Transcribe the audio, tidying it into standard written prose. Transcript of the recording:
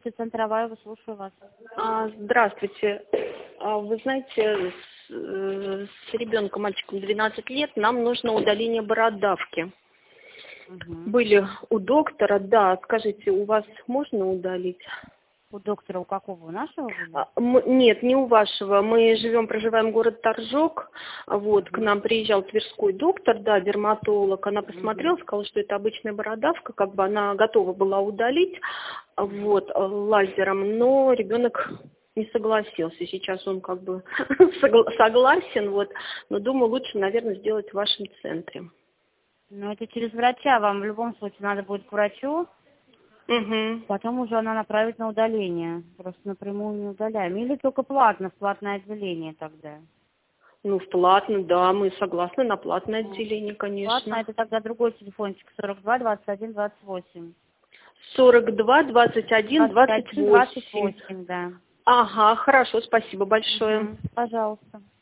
Здравствуйте, центровая, вы, слушаю вас. Здравствуйте. Вы знаете, с ребенком, мальчиком 12 лет, нам нужно удаление бородавки. Были у доктора, да, скажите, у вас можно удалить? У доктора у какого? У нашего были? Нет, не у вашего. Мы проживаем город Торжок. Вот, к нам приезжал тверской доктор, да, дерматолог. Она посмотрела, сказала, что это обычная бородавка, как бы она готова была удалить, вот, лазером, но ребенок не согласился. Сейчас он как бы согласен, вот, но думаю, лучше, наверное, сделать в вашем центре. Ну, это через врача. Вам в любом случае надо будет к врачу. Потом уже она направит на удаление. Просто напрямую не удаляем. Или только платно, в платное отделение тогда. Ну, в платно, да, мы согласны на платное отделение, конечно. Платно, это тогда другой телефончик, 42 21 28. 42 21 28. 28, да. Ага, хорошо, спасибо большое. Пожалуйста.